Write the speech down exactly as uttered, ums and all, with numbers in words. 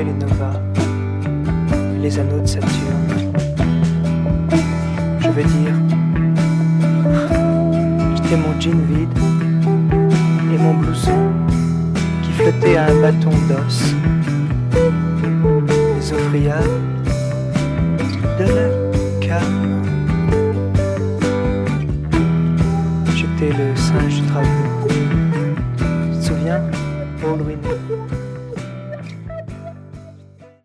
brûler les novas, les anneaux de Saturne. Je veux dire, j'étais mon jean vide et mon blouson qui flottait à un bâton d'os. Les offriades